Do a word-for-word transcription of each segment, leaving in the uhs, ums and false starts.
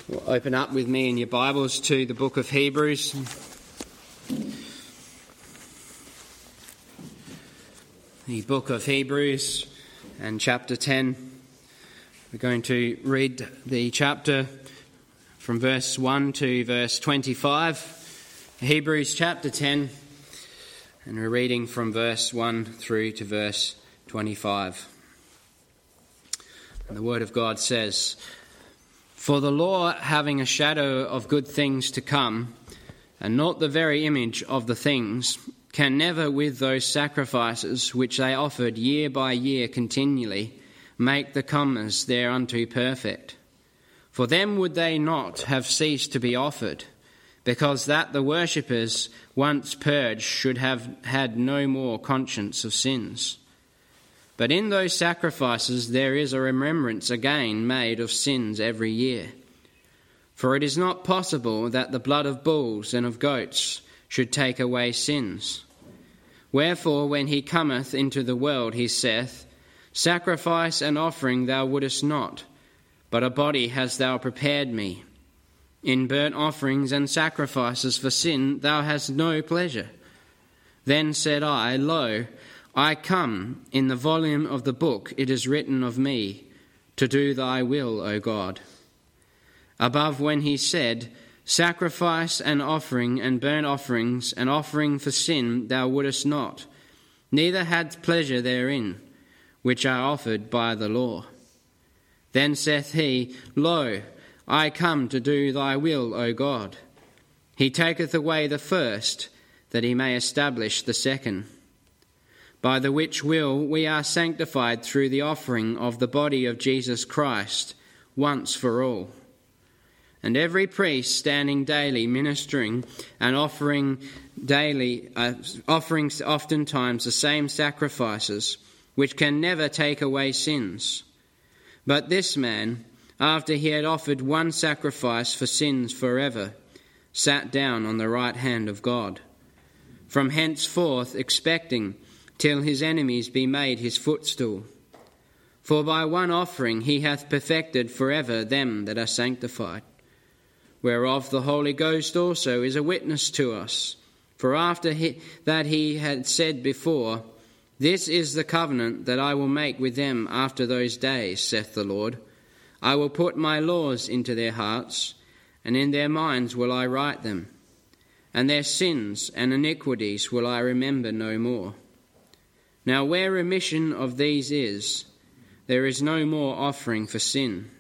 Well, open up with me in your Bibles to the book of Hebrews. The book of Hebrews and chapter ten. We're going to read the chapter from verse one to verse twenty-five. Hebrews chapter ten, and we're reading from verse one through to verse twenty-five. And the Word of God says, "For the law, having a shadow of good things to come, and not the very image of the things, can never with those sacrifices which they offered year by year continually make the comers thereunto perfect. For them would they not have ceased to be offered, because that the worshippers, once purged, should have had no more conscience of sins. But in those sacrifices there is a remembrance again made of sins every year. For it is not possible that the blood of bulls and of goats should take away sins. Wherefore when he cometh into the world he saith, Sacrifice and offering thou wouldest not, but a body hast thou prepared me. In burnt offerings and sacrifices for sin thou hast no pleasure. Then said I, Lo, I come, in the volume of the book it is written of me, to do thy will, O God. Above when he said, Sacrifice and offering and burnt offerings and offering for sin thou wouldest not, neither hadst pleasure therein, which are offered by the law. Then saith he, Lo, I come to do thy will, O God. He taketh away the first, that he may establish the second. By the which will we are sanctified through the offering of the body of Jesus Christ, once for all. And every priest standing daily ministering and offering daily uh, offerings oftentimes the same sacrifices, which can never take away sins. But this man, after he had offered one sacrifice for sins forever, sat down on the right hand of God, from henceforth expecting till his enemies be made his footstool. For by one offering he hath perfected forever them that are sanctified. Whereof the Holy Ghost also is a witness to us. For after he, that he had said before, This is the covenant that I will make with them after those days, saith the Lord. I will put my laws into their hearts, and in their minds will I write them. And their sins and iniquities will I remember no more. Now where remission of these is, there is no more offering for sin.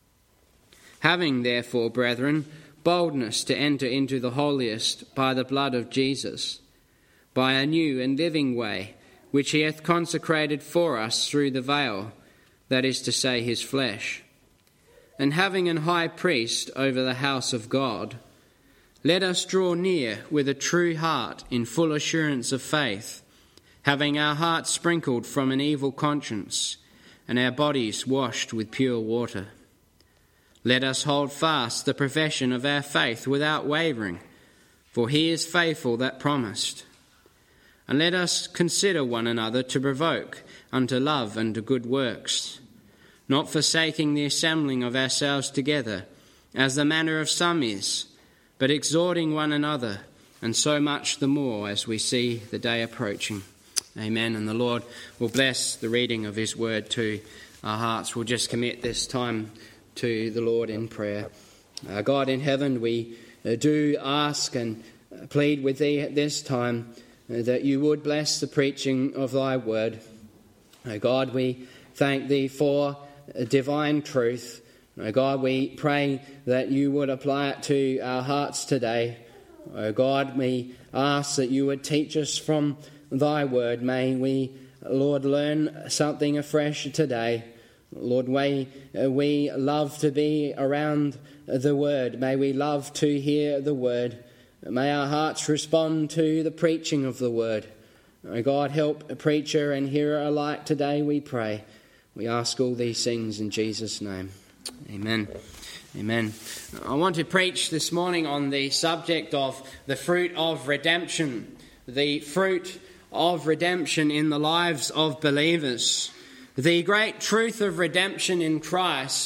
Having therefore, brethren, boldness to enter into the holiest by the blood of Jesus, by a new and living way, which he hath consecrated for us through the veil, that is to say, his flesh. And having an high priest over the house of God, let us draw near with a true heart in full assurance of faith, having our hearts sprinkled from an evil conscience, and our bodies washed with pure water. Let us hold fast the profession of our faith without wavering, for he is faithful that promised. And let us consider one another to provoke unto love and to good works, not forsaking the assembling of ourselves together, as the manner of some is, but exhorting one another, and so much the more as we see the day approaching. Amen. And the Lord will bless the reading of his word to our hearts. We'll just commit this time to the Lord in prayer. Uh, God in heaven, we uh, do ask and plead with thee at this time uh, that you would bless the preaching of thy word. Uh, God, we thank thee for uh, divine truth. Uh, God, we pray that you would apply it to our hearts today. Uh, God, we ask that you would teach us from thy word. May we, Lord, learn something afresh today. Lord, may we love to be around the word. May we love to hear the word. May our hearts respond to the preaching of the word. Oh God, help a preacher and hearer alike today, we pray. We ask all these things in Jesus' name. Amen. Amen. I want to preach this morning on the subject of the fruit of redemption. The fruit of redemption in the lives of believers. The great truth of redemption in Christ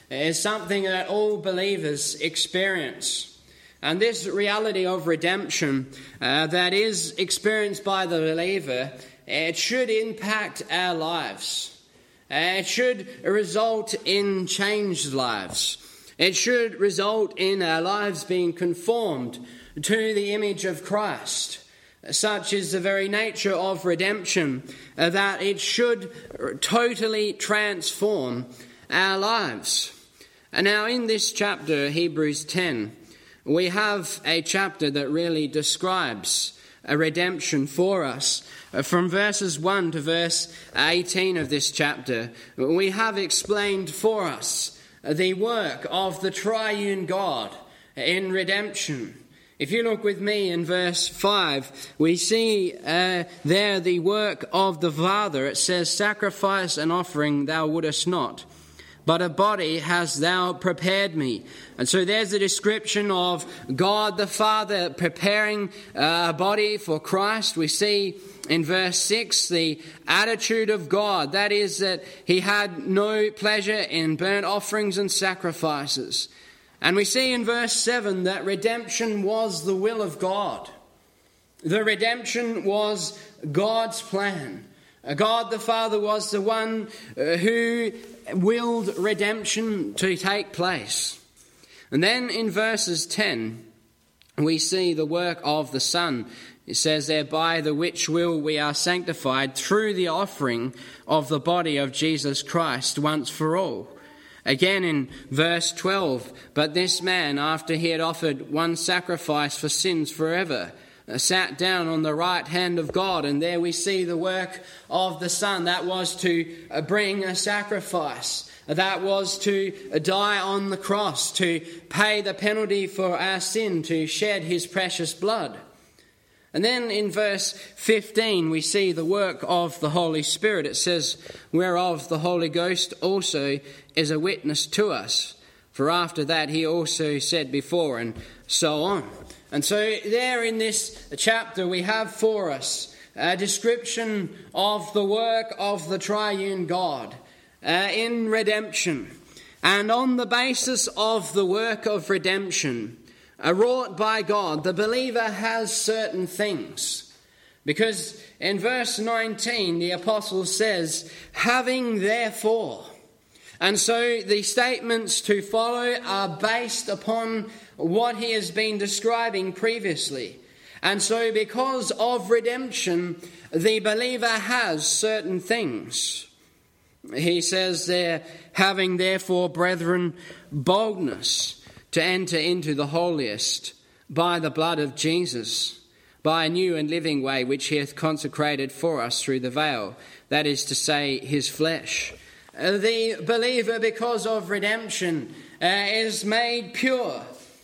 is something that all believers experience. And this reality of redemption uh, that is experienced by the believer, it should impact our lives. Uh, it should result in changed lives. It should result in our lives being conformed to the image of Christ. Such is the very nature of redemption, uh, that it should totally transform our lives. And now in this chapter, Hebrews ten, we have a chapter that really describes a redemption for us. From verses one to verse eighteen of this chapter, we have explained for us the work of the triune God in redemption. If you look with me in verse five, we see uh, there the work of the Father. It says, "Sacrifice and offering thou wouldest not, but a body hast thou prepared me." And so there's a description of God the Father preparing a body for Christ. We see in verse six the attitude of God. That is, that he had no pleasure in burnt offerings and sacrifices. And we see in verse seven that redemption was the will of God. The redemption was God's plan. God the Father was the one who willed redemption to take place. And then in verses ten, we see the work of the Son. It says there, "By the which will we are sanctified through the offering of the body of Jesus Christ once for all." Again in verse twelve, "But this man, after he had offered one sacrifice for sins forever, sat down on the right hand of God." And there we see the work of the Son. That was to bring a sacrifice. That was to die on the cross, to pay the penalty for our sin, to shed his precious blood. And then in verse fifteen, we see the work of the Holy Spirit. It says, "Whereof the Holy Ghost also is a witness to us. For after that he also said before," and so on. And so there in this chapter we have for us a description of the work of the triune God uh, in redemption. And on the basis of the work of redemption uh, wrought by God, the believer has certain things. Because in verse nineteen, the apostle says, "Having therefore." And so the statements to follow are based upon what he has been describing previously. And so because of redemption, the believer has certain things. He says there, "Having therefore, brethren, boldness to enter into the holiest by the blood of Jesus, by a new and living way which he hath consecrated for us through the veil, that is to say, his flesh." The believer, because of redemption, uh, is made pure,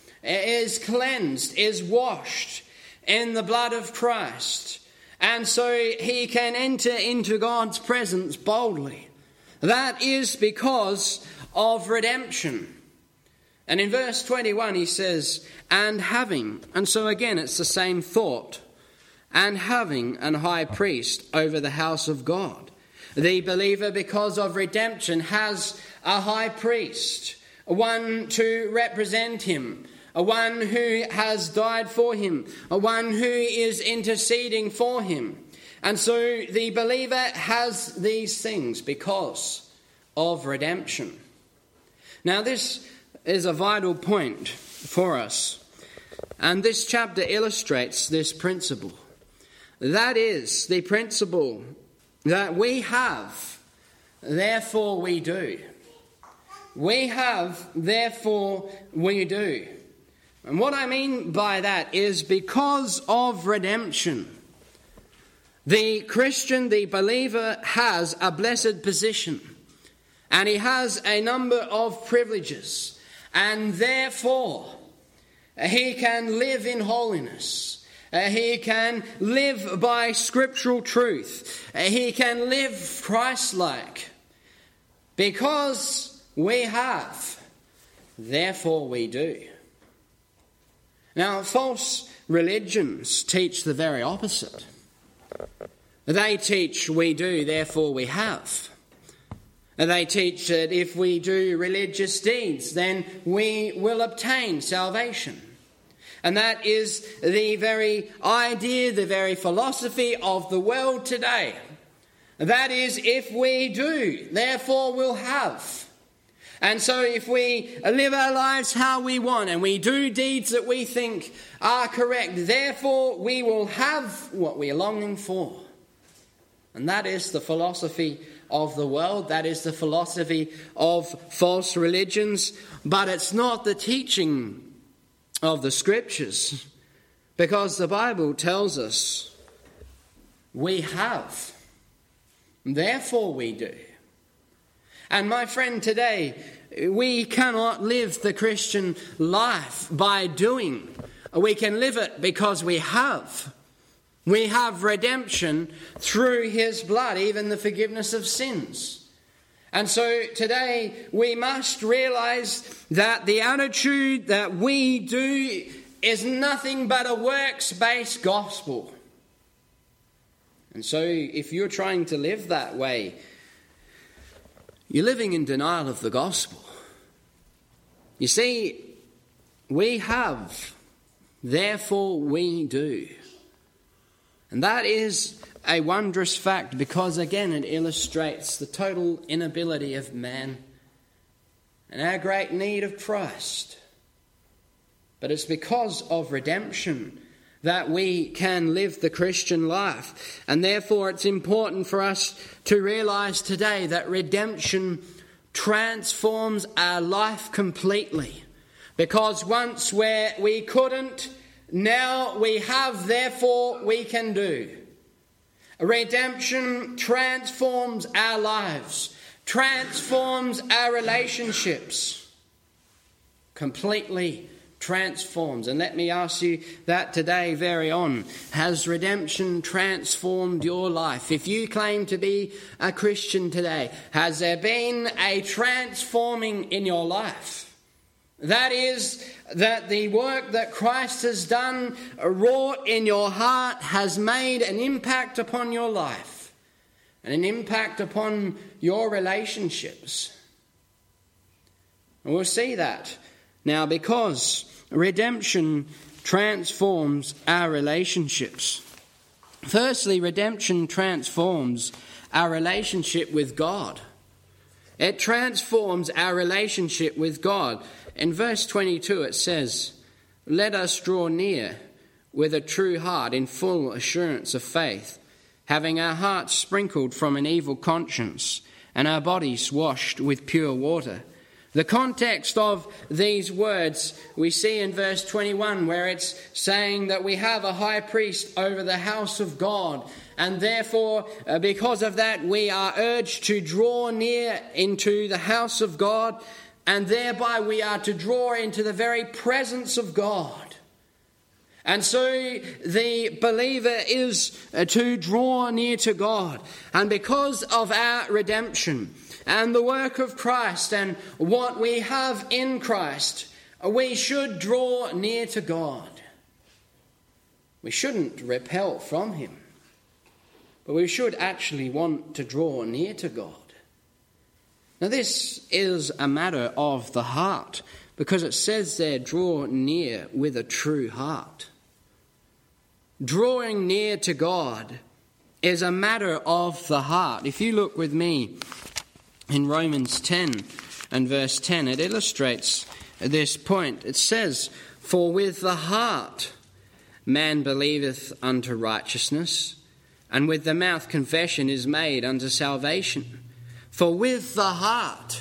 is cleansed, is washed in the blood of Christ. And so he can enter into God's presence boldly. That is because of redemption. And in verse twenty-one he says, "And having," and so again it's the same thought, "and having an high priest over the house of God." The believer, because of redemption, has a high priest, one to represent him, a one who has died for him, a one who is interceding for him. And so the believer has these things because of redemption. Now this is a vital point for us, and this chapter illustrates this principle. That is the principle that we have, therefore we do. We have, therefore we do. And what I mean by that is because of redemption, the Christian, the believer, has a blessed position. And he has a number of privileges. And therefore, he can live in holiness. Uh, he can live by scriptural truth. Uh, he can live Christ-like. Because we have, therefore we do. Now, false religions teach the very opposite. They teach we do, therefore we have. And they teach that if we do religious deeds, then we will obtain salvation. And that is the very idea, the very philosophy of the world today. That is, if we do, therefore we'll have. And so if we live our lives how we want and we do deeds that we think are correct, therefore we will have what we are longing for. And that is the philosophy of the world. That is the philosophy of false religions. But it's not the teaching of the Scriptures, because the Bible tells us we have, therefore we do. And my friend, today we cannot live the Christian life by doing. We can live it because we have. We have redemption through his blood, even the forgiveness of sins. And so today we must realize that the attitude that we do is nothing but a works-based gospel. And so if you're trying to live that way, you're living in denial of the gospel. You see, we have, therefore we do. And that is a wondrous fact, because again it illustrates the total inability of man and our great need of Christ. But it's because of redemption that we can live the Christian life. And therefore it's important for us to realize today that redemption transforms our life completely. Because once where we couldn't, now we have, therefore we can do. Redemption transforms our lives, transforms our relationships, completely transforms. And let me ask you that today very on. Has redemption transformed your life? If you claim to be a Christian today, has there been a transforming in your life? That is, that the work that Christ has done, wrought in your heart, has made an impact upon your life and an impact upon your relationships. And we'll see that now, because redemption transforms our relationships. Firstly, redemption transforms our relationship with God. It transforms our relationship with God. In verse twenty-two it says, "Let us draw near with a true heart in full assurance of faith, having our hearts sprinkled from an evil conscience and our bodies washed with pure water." The context of these words we see in verse twenty-one, where it's saying that we have a high priest over the house of God, and therefore uh, because of that we are urged to draw near into the house of God, and thereby we are to draw into the very presence of God. And so the believer is uh, to draw near to God. And because of our redemption and the work of Christ and what we have in Christ, we should draw near to God. We shouldn't repel from him, but we should actually want to draw near to God. Now this is a matter of the heart, because it says there, draw near with a true heart. Drawing near to God is a matter of the heart. If you look with me in Romans ten and verse ten, it illustrates this point. It says, "For with the heart man believeth unto righteousness, and with the mouth confession is made unto salvation." For with the heart.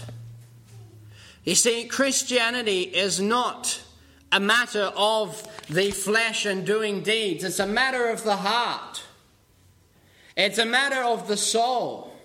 You see, Christianity is not a matter of the flesh and doing deeds. It's a matter of the heart. It's a matter of the soul.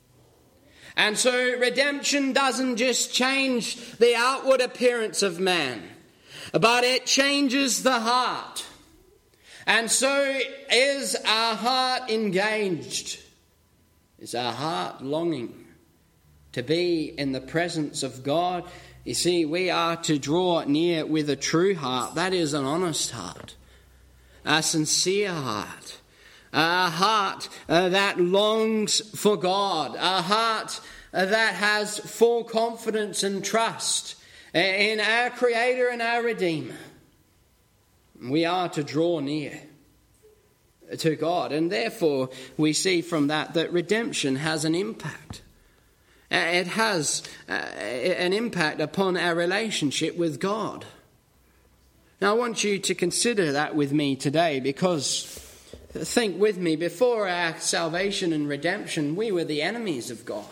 And so redemption doesn't just change the outward appearance of man, but it changes the heart. And so is our heart engaged? Is our heart longing to be in the presence of God? You see, we are to draw near with a true heart. That is an honest heart, a sincere heart, a heart uh, that longs for God, a heart that has full confidence and trust in our Creator and our Redeemer. We are to draw near to God, and therefore we see from that that redemption has an impact. It has uh, an impact upon our relationship with God. Now I want you to consider that with me today, because think with me, before our salvation and redemption, we were the enemies of God.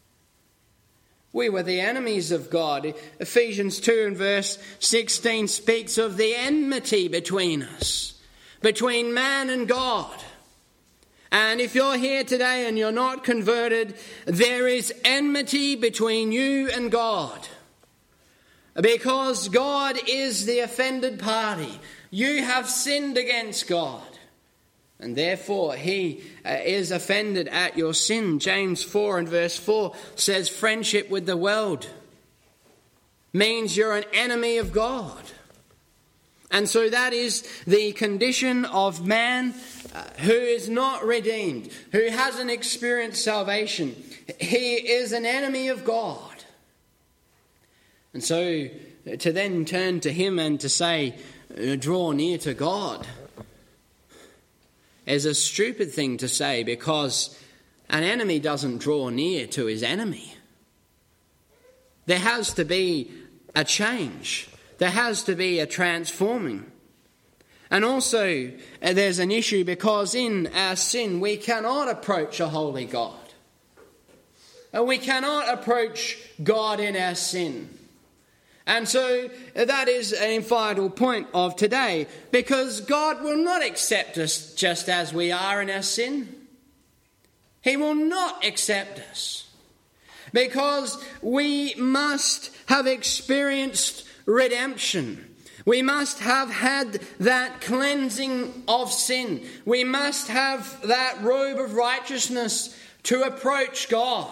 We were the enemies of God. Ephesians two and verse sixteen speaks of the enmity between us, between man and God. And if you're here today and you're not converted, there is enmity between you and God. Because God is the offended party. You have sinned against God. And therefore he uh, is offended at your sin. James four and verse four says friendship with the world means you're an enemy of God. And so that is the condition of man uh, who is not redeemed, who hasn't experienced salvation. He is an enemy of God. And so to then turn to him and to say, draw near to God, is a stupid thing to say, because an enemy doesn't draw near to his enemy. There has to be a change. There has to be a transforming. And also there's an issue, because in our sin we cannot approach a holy God. And we cannot approach God in our sin. And so that is an vital point of today, because God will not accept us just as we are in our sin. He will not accept us, because we must have experienced redemption. We must have had that cleansing of sin. We must have that robe of righteousness to approach God.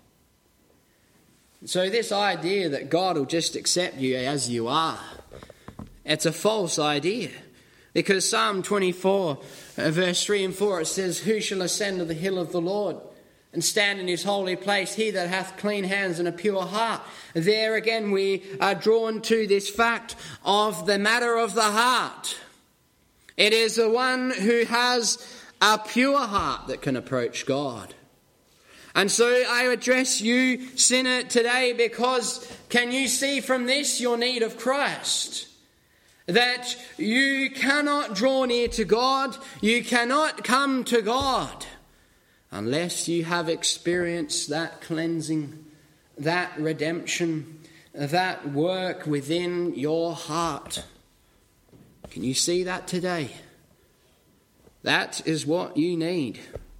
So this idea that God will just accept you as you are, it's a false idea. Because Psalm twenty-four, verse three and four, it says, who shall ascend to the hill of the Lord and stand in his holy place? He that hath clean hands and a pure heart. There again we are drawn to this fact of the matter of the heart. It is the one who has a pure heart that can approach God. And so I address you, sinner, today, because can you see from this your need of Christ? That you cannot draw near to God, you cannot come to God unless you have experienced that cleansing, that redemption, that work within your heart. Can you see that today? That is what you need.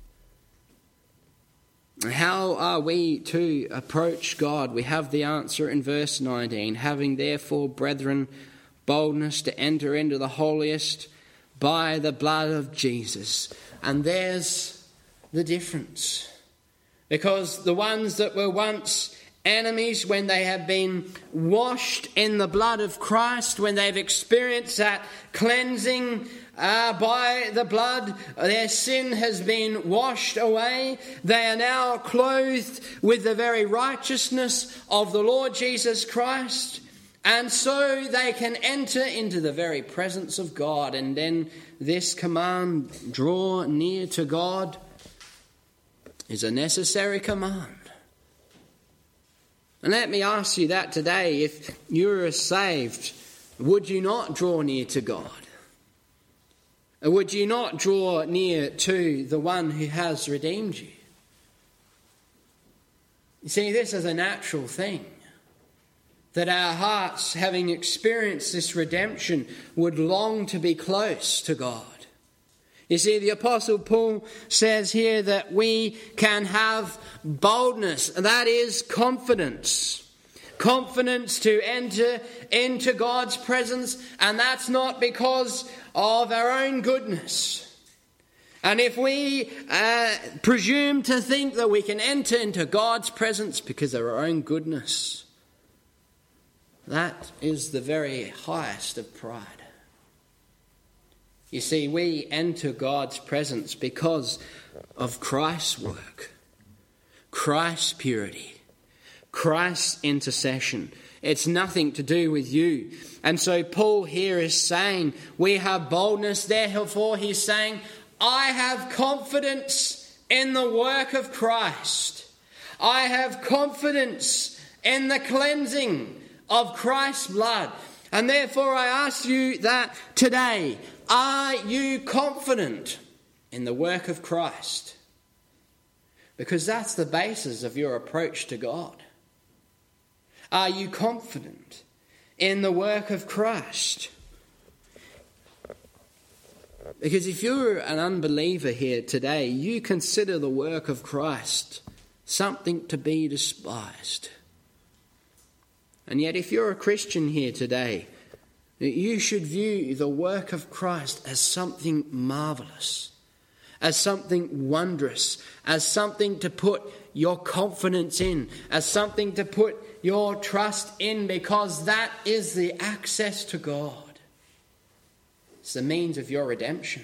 How are we to approach God? We have the answer in verse nineteen. Having therefore, brethren, boldness to enter into the holiest by the blood of Jesus. And there's the difference. Because the ones that were once enemies, when they have been washed in the blood of Christ, when they've experienced that cleansing uh, by the blood, their sin has been washed away. They are now clothed with the very righteousness of the Lord Jesus Christ. And so they can enter into the very presence of God. And then this command, draw near to God, is a necessary command. And let me ask you that today. If you are saved, would you not draw near to God? Or would you not draw near to the one who has redeemed you? You see, this is a natural thing. That our hearts, having experienced this redemption, would long to be close to God. You see, the Apostle Paul says here that we can have boldness, that is confidence. Confidence to enter into God's presence, and that's not because of our own goodness. And if we uh, presume to think that we can enter into God's presence because of our own goodness, that is the very highest of pride. You see, we enter God's presence because of Christ's work, Christ's purity, Christ's intercession. It's nothing to do with you. And so Paul here is saying, we have boldness. Therefore, he's saying, I have confidence in the work of Christ. I have confidence in the cleansing of Christ's blood. And therefore, I ask you that today, are you confident in the work of Christ? Because that's the basis of your approach to God. Are you confident in the work of Christ? Because if you're an unbeliever here today, you consider the work of Christ something to be despised. And yet if you're a Christian here today, you should view the work of Christ as something marvellous, as something wondrous, as something to put your confidence in, as something to put your trust in, because that is the access to God. It's the means of your redemption.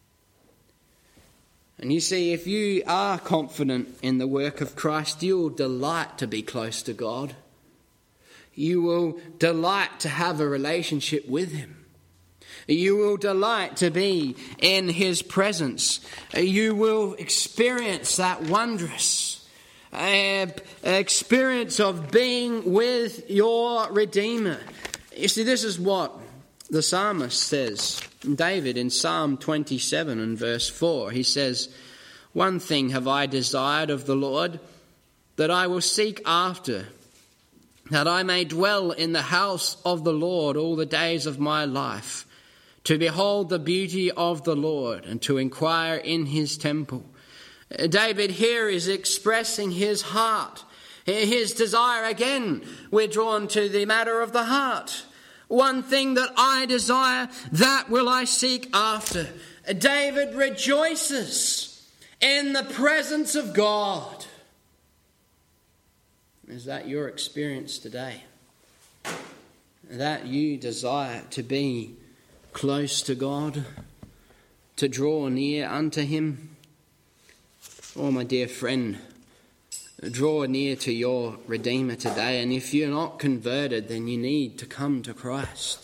And you see, if you are confident in the work of Christ, you will delight to be close to God. You will delight to have a relationship with Him. You will delight to be in His presence. You will experience that wondrous uh, experience of being with your Redeemer. You see, this is what the psalmist says. David in Psalm twenty-seven and verse four, he says, "One thing have I desired of the Lord, that I will seek after, that I may dwell in the house of the Lord all the days of my life, to behold the beauty of the Lord and to inquire in His temple." David here is expressing his heart, his desire. Again, we're drawn to the matter of the heart. One thing that I desire, that will I seek after. David rejoices in the presence of God. Is that your experience today? That you desire to be close to God, to draw near unto Him? Oh, my dear friend, draw near to your Redeemer today. And if you're not converted, then you need to come to Christ.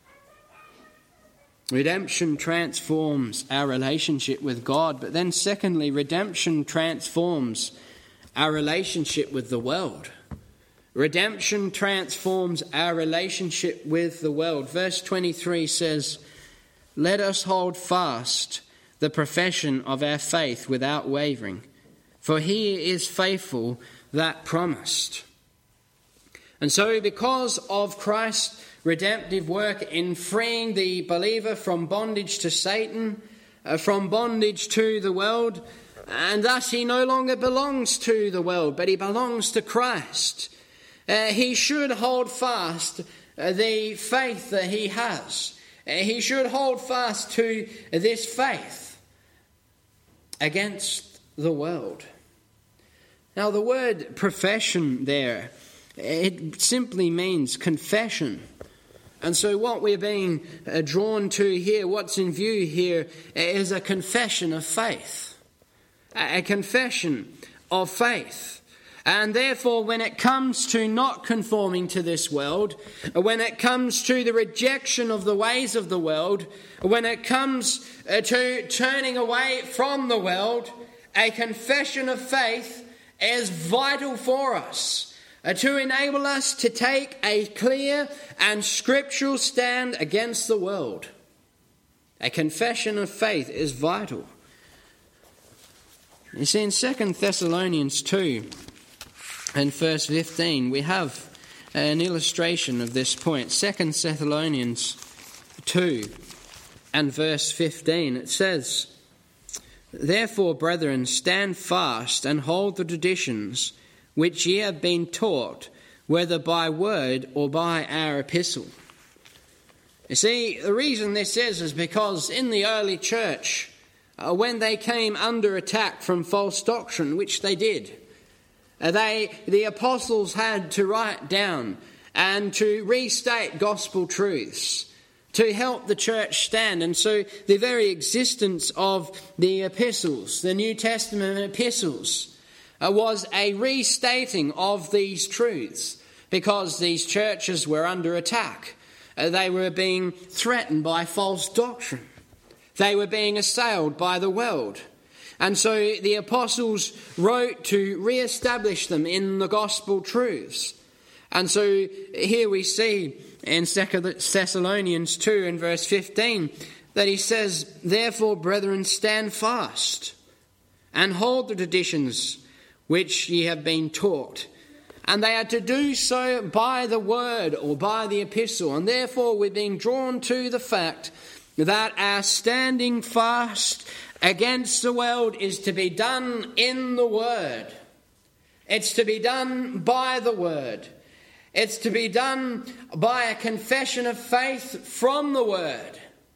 Redemption transforms our relationship with God. But then secondly, redemption transforms our relationship with the world. Redemption transforms our relationship with the world. Verse twenty-three says, "Let us hold fast the profession of our faith without wavering, for He is faithful that promised." And so because of Christ's redemptive work in freeing the believer from bondage to Satan, uh, from bondage to the world, and thus he no longer belongs to the world, but he belongs to Christ, uh, he should hold fast uh, the faith that he has. Uh, he should hold fast to this faith against the world. Now, the word profession there, it simply means confession. And so what we're being uh, drawn to here, what's in view here, is a confession of faith. A confession of faith. And therefore, when it comes to not conforming to this world, when it comes to the rejection of the ways of the world, when it comes uh, to turning away from the world, a confession of faith is vital for us uh, to enable us to take a clear and scriptural stand against the world. A confession of faith is vital. You see, in Second Thessalonians two and verse fifteen, we have an illustration of this point. Second Thessalonians two and verse fifteen, it says, "Therefore, brethren, stand fast and hold the traditions which ye have been taught, whether by word or by our epistle." You see, the reason this is is because in the early church, uh, when they came under attack from false doctrine, which they did, uh, they the apostles had to write down and to restate gospel truths to help the church stand. And so the very existence of the epistles, the New Testament epistles, uh, was a restating of these truths, because these churches were under attack. Uh, they were being threatened by false doctrine. They were being assailed by the world. And so the apostles wrote to re-establish them in the gospel truths. And so here we see in Second Thessalonians two and verse fifteen that he says, "Therefore, brethren, stand fast and hold the traditions which ye have been taught." And they are to do so by the word or by the epistle. And therefore we're being drawn to the fact that our standing fast against the world is to be done in the word. It's to be done by the word. It's to be done by a confession of faith from the word.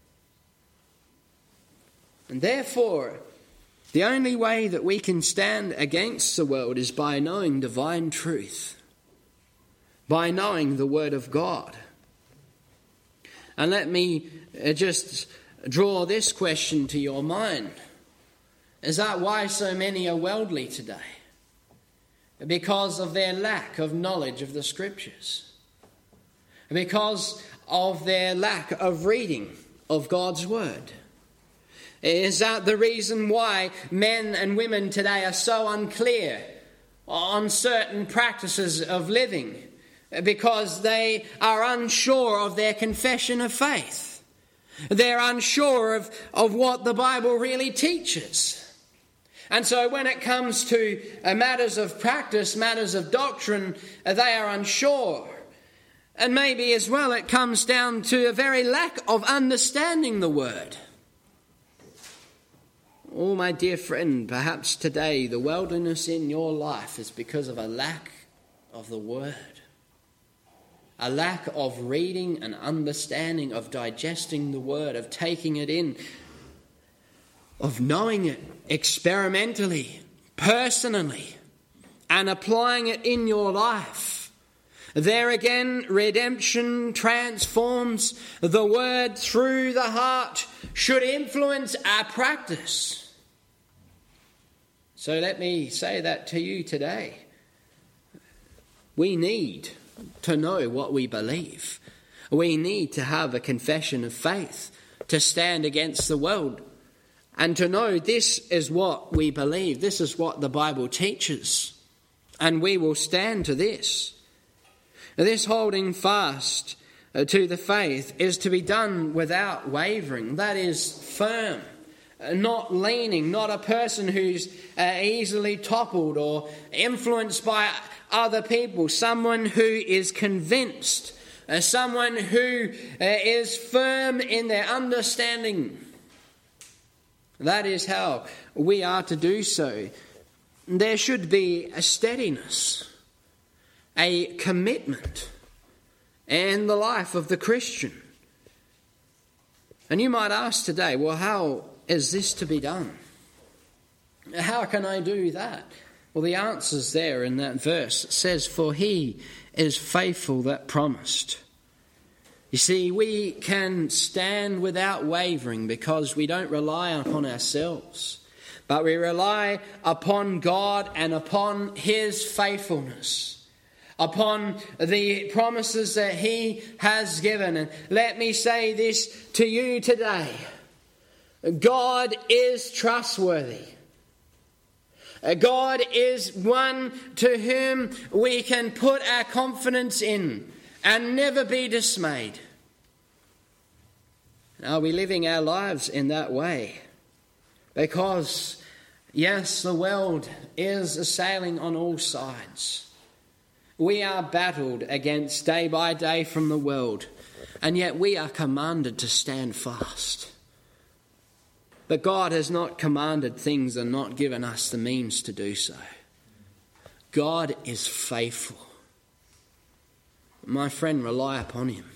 And therefore, the only way that we can stand against the world is by knowing divine truth, by knowing the Word of God. And let me just draw this question to your mind. Is that why so many are worldly today? Because of their lack of knowledge of the Scriptures. Because of their lack of reading of God's Word. Is that the reason why men and women today are so unclear on certain practices of living? Because they are unsure of their confession of faith. They're unsure of, of what the Bible really teaches. And so when it comes to uh, matters of practice, matters of doctrine, uh, they are unsure. And maybe as well it comes down to a very lack of understanding the Word. Oh, my dear friend, perhaps today the worldliness in your life is because of a lack of the Word. A lack of reading and understanding, of digesting the Word, of taking it in, of knowing it experimentally, personally, and applying it in your life. There again, redemption transforms. The Word through the heart should influence our practice. So let me say that to you today. We need to know what we believe. We need to have a confession of faith to stand against the world and to know this is what we believe. This is what the Bible teaches, and we will stand to this. This holding fast to the faith is to be done without wavering. That is firm, not leaning, not a person who's uh, easily toppled or influenced by other people. Someone who is convinced, uh, someone who uh, is firm in their understanding. That is how we are to do so. There should be a steadiness, a commitment in the life of the Christian. And you might ask today, well, how is this to be done? How can I do that? Well, the answer's there in that verse. It says, "For he is faithful that promised." You see, we can stand without wavering because we don't rely upon ourselves, but we rely upon God and upon his faithfulness, upon the promises that he has given. And let me say this to you today. God is trustworthy. God is one to whom we can put our confidence in and never be dismayed. Are we living our lives in that way? Because, yes, the world is assailing on all sides. We are battled against day by day from the world, and yet we are commanded to stand fast. But God has not commanded things and not given us the means to do so. God is faithful. My friend, rely upon him.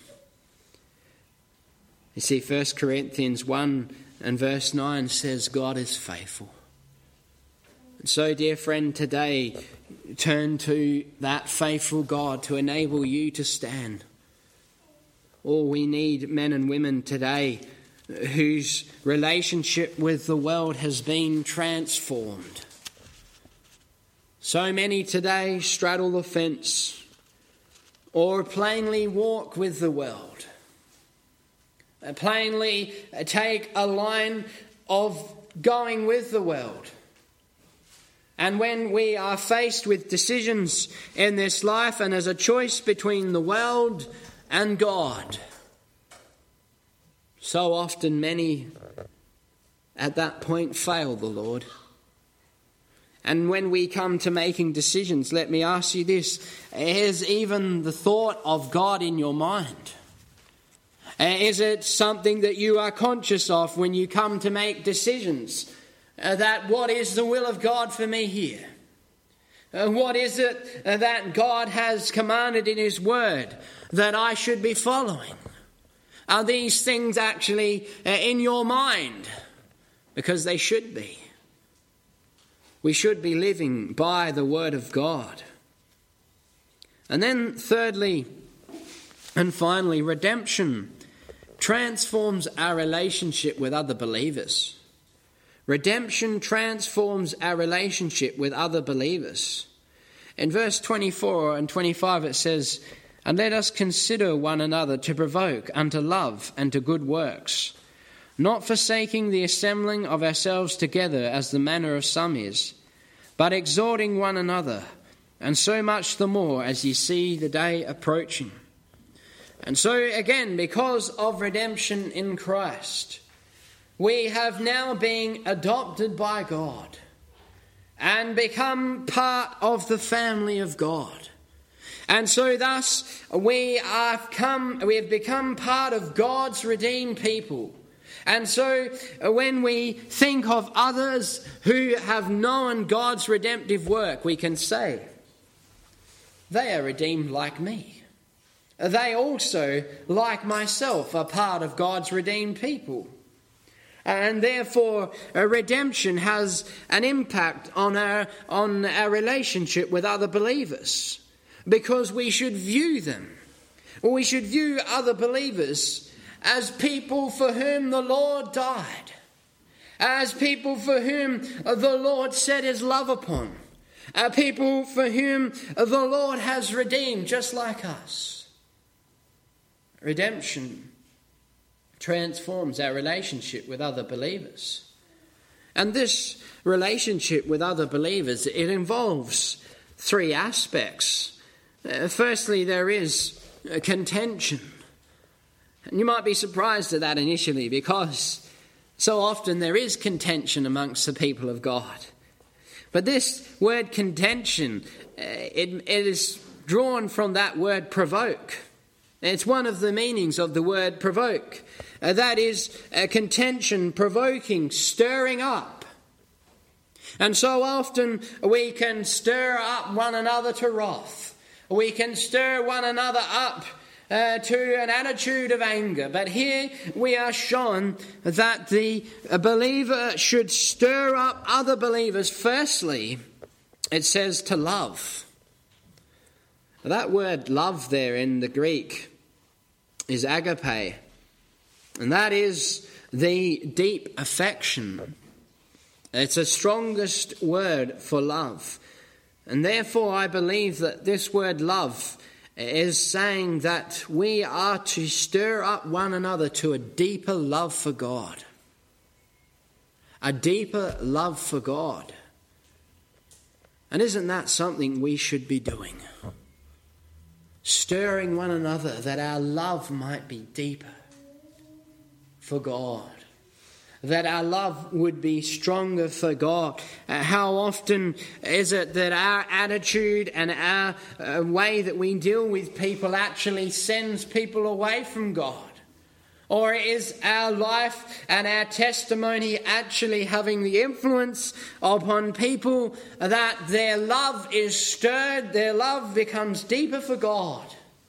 You see, First Corinthians one and verse nine says God is faithful. And so, dear friend, today turn to that faithful God to enable you to stand. Oh, we need men and women today whose relationship with the world has been transformed. So many today straddle the fence or plainly walk with the world. They plainly take a line of going with the world. And when we are faced with decisions in this life and there's a choice between the world and God, so often many at that point fail the Lord. And when we come to making decisions, let me ask you this: is even the thought of God in your mind? Is it something that you are conscious of when you come to make decisions? Uh, that what is the will of God for me here? Uh, what is it uh, that God has commanded in His Word that I should be following? Are these things actually uh, in your mind? Because they should be. We should be living by the Word of God. And then thirdly and finally, redemption transforms our relationship with other believers. Redemption transforms our relationship with other believers. In verse twenty-four and twenty-five it says, "And let us consider one another to provoke unto love and to good works, not forsaking the assembling of ourselves together as the manner of some is, but exhorting one another, and so much the more as ye see the day approaching." And so again, because of redemption in Christ, we have now been adopted by God and become part of the family of God. And so thus we have come, we have become part of God's redeemed people. And so when we think of others who have known God's redemptive work, we can say, they are redeemed like me. They also, like myself, are part of God's redeemed people. And therefore, redemption has an impact on our, on our relationship with other believers. Because we should view them, or we should view other believers as people for whom the Lord died. As people for whom the Lord set His love upon. As people for whom the Lord has redeemed, just like us. Redemption transforms our relationship with other believers. And this relationship with other believers, it involves three aspects. Uh, firstly, there is a contention. And you might be surprised at that initially, because so often there is contention amongst the people of God. But this word contention, uh, it, it is drawn from that word provoke. It's one of the meanings of the word provoke. Uh, that is a contention, provoking, stirring up. And so often we can stir up one another to wrath. We can stir one another up uh, to an attitude of anger. But here we are shown that the believer should stir up other believers. Firstly, it says to love. That word love there in the Greek is agape, and that is the deep affection. It's the strongest word for love. And therefore I believe that this word love is saying that we are to stir up one another to a deeper love for God. A deeper love for God. And isn't that something we should be doing? Stirring one another that our love might be deeper for God. That our love would be stronger for God. Uh, how often is it that our attitude and our uh, way that we deal with people actually sends people away from God? Or is our life and our testimony actually having the influence upon people that their love is stirred, their love becomes deeper for God?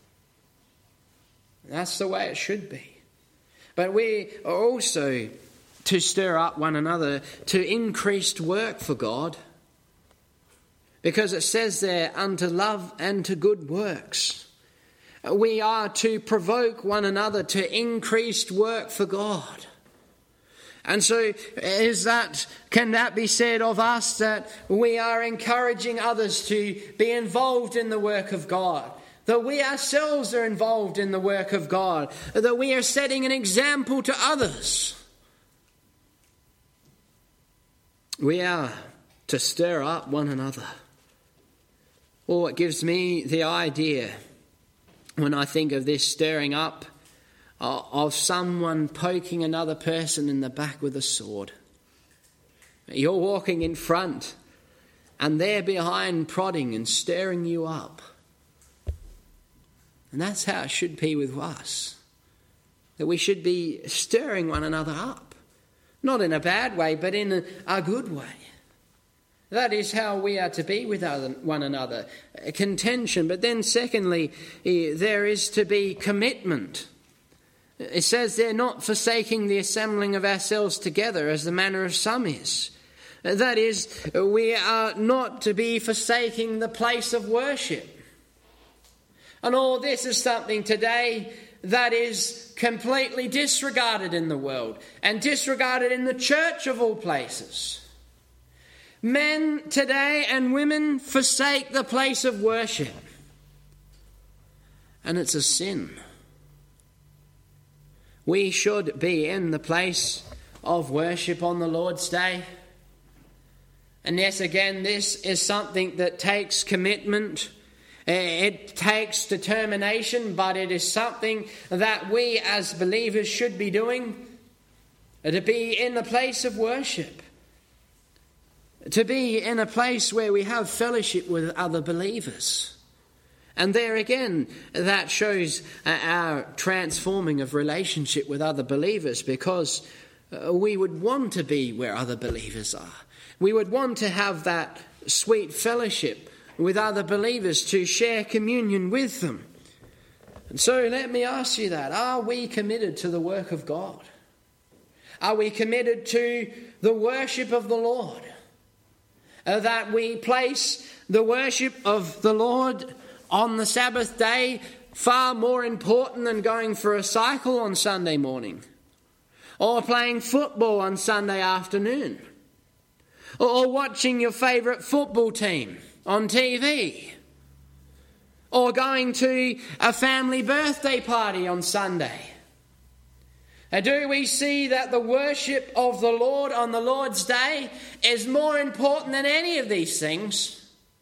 That's the way it should be. But we are also to stir up one another to increased work for God. Because it says there, unto love and to good works. We are to provoke one another to increased work for God. And so is that, can that be said of us, that we are encouraging others to be involved in the work of God? That we ourselves are involved in the work of God? That we are setting an example to others? We are to stir up one another. Well, it gives me the idea, when I think of this stirring up, of someone poking another person in the back with a sword. You're walking in front and they're behind prodding and stirring you up. And that's how it should be with us. That we should be stirring one another up. Not in a bad way, but in a, a good way. That is how we are to be with other, one another. Contention. But then secondly, there is to be commitment. It says they're not forsaking the assembling of ourselves together as the manner of some is. That is, we are not to be forsaking the place of worship. And all this is something today that is completely disregarded in the world and disregarded in the church of all places. Men today and women forsake the place of worship. And it's a sin. We should be in the place of worship on the Lord's Day. And yes, again, this is something that takes commitment. It takes determination, but it is something that we as believers should be doing. To be in the place of worship. To be in a place where we have fellowship with other believers. And there again, that shows our transforming of relationship with other believers, because we would want to be where other believers are. We would want to have that sweet fellowship with other believers, to share communion with them. And so let me ask you that. Are we committed to the work of God? Are we committed to the worship of the Lord? Uh, that we place the worship of the Lord on the Sabbath day far more important than going for a cycle on Sunday morning, or playing football on Sunday afternoon, or watching your favourite football team on T V, or going to a family birthday party on Sunday. Now, do we see that the worship of the Lord on the Lord's Day is more important than any of these things?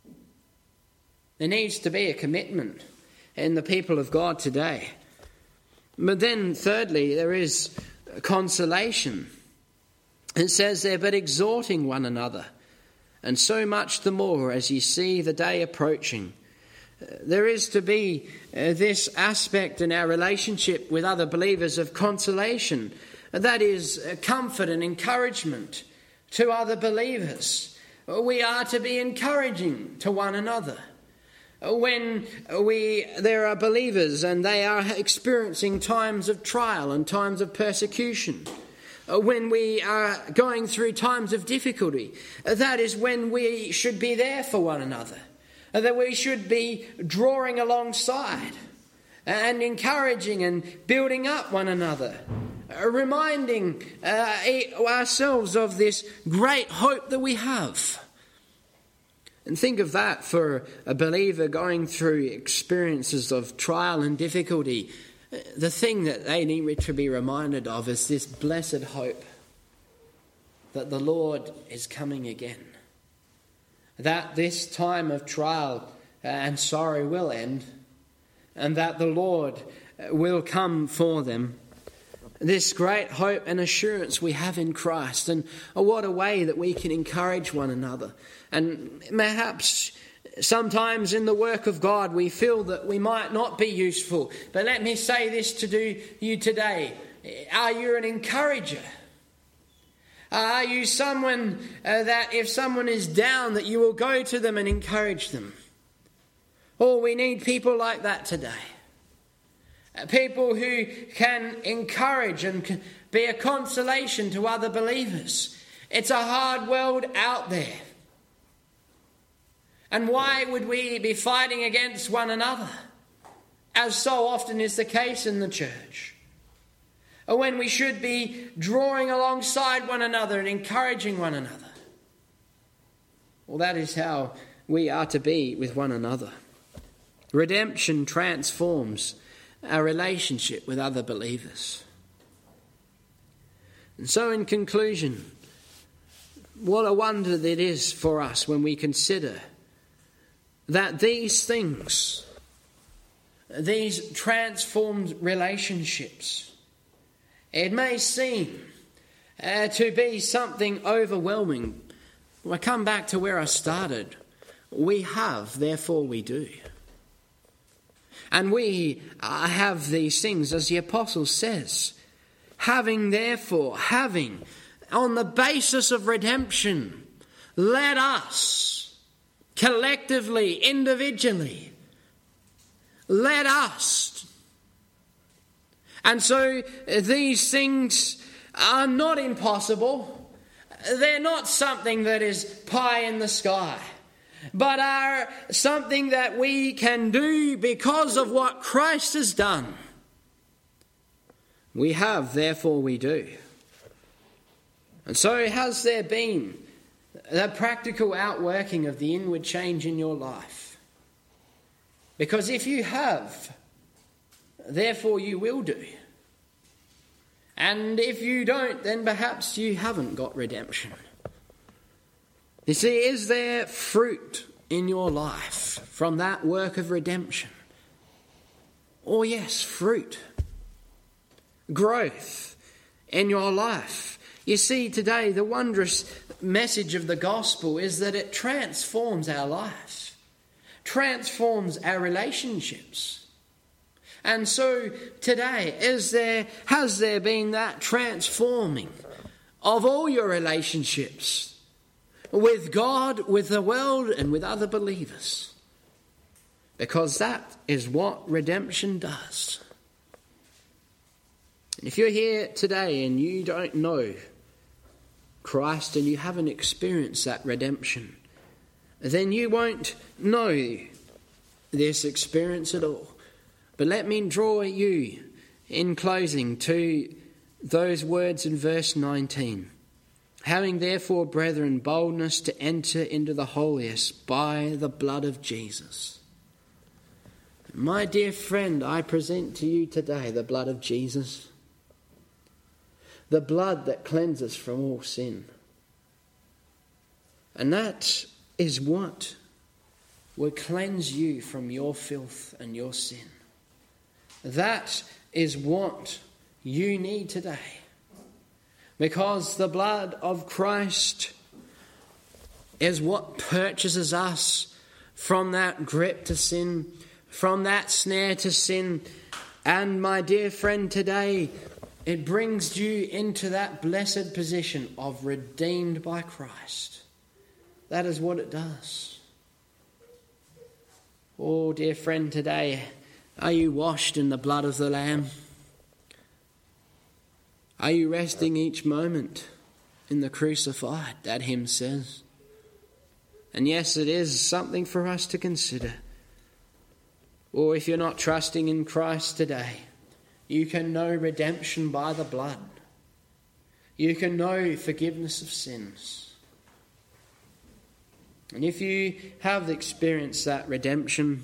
There needs to be a commitment in the people of God today. But then thirdly, there is consolation. It says there, but exhorting one another, and so much the more as you see the day approaching. There is to be uh, this aspect in our relationship with other believers of consolation. That is uh, comfort and encouragement to other believers. We are to be encouraging to one another. When we there are believers and they are experiencing times of trial and times of persecution, when we are going through times of difficulty, that is when we should be there for one another. That we should be drawing alongside and encouraging and building up one another, reminding uh, ourselves of this great hope that we have. And think of that for a believer going through experiences of trial and difficulty. The thing that they need to be reminded of is this blessed hope that the Lord is coming again. That this time of trial and sorrow will end, and that the Lord will come for them. This great hope and assurance we have in Christ, and what a way that we can encourage one another. And perhaps sometimes in the work of God we feel that we might not be useful, but let me say this to do you today. Are you an encourager? Are you someone uh, that if someone is down, that you will go to them and encourage them? Oh, we need people like that today. Uh, people who can encourage and can be a consolation to other believers. It's a hard world out there. And why would we be fighting against one another, as so often is the case in the church? or when we should be drawing alongside one another and encouraging one another. Well, that is how we are to be with one another. Redemption transforms our relationship with other believers. And so in conclusion, what a wonder it is for us when we consider that these things, these transformed relationships, it may seem uh, to be something overwhelming. I come back to where I started. We have, therefore we do. And we uh, have these things, as the apostle says, having therefore, having, on the basis of redemption, let us collectively, individually, let us. And so these things are not impossible. They're not something that is pie in the sky, but are something that we can do because of what Christ has done. We have, therefore we do. And so has there been the practical outworking of the inward change in your life? Because if you have, therefore you will do. And if you don't, then perhaps you haven't got redemption. You see, is there fruit in your life from that work of redemption? Oh yes, fruit. Growth in your life. You see, today the wondrous message of the gospel is that it transforms our life, transforms our relationships. And so today, is there, has there been that transforming of all your relationships with God, with the world, and with other believers? Because that is what redemption does. And if you're here today and you don't know Christ and you haven't experienced that redemption, then you won't know this experience at all. But let me draw you in closing to those words in verse nineteen. Having therefore, brethren, boldness to enter into the holiest by the blood of Jesus. My dear friend, I present to you today the blood of Jesus. The blood that cleanses from all sin. And that is what will cleanse you from your filth and your sin. That is what you need today. Because the blood of Christ is what purchases us from that grip to sin, from that snare to sin. And my dear friend, today it brings you into that blessed position of redeemed by Christ. That is what it does. Oh, dear friend, today, are you washed in the blood of the Lamb? Are you resting each moment in the crucified, that hymn says? And yes, it is something for us to consider. Or if you're not trusting in Christ today, you can know redemption by the blood. You can know forgiveness of sins. And if you have experienced that redemption,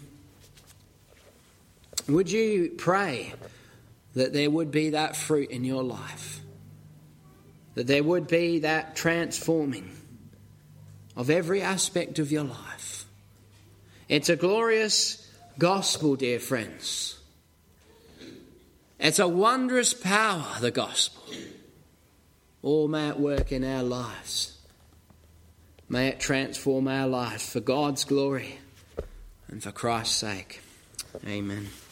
would you pray that there would be that fruit in your life? That there would be that transforming of every aspect of your life. It's a glorious gospel, dear friends. It's a wondrous power, the gospel. Oh, may it work in our lives. May it transform our lives for God's glory and for Christ's sake. Amen.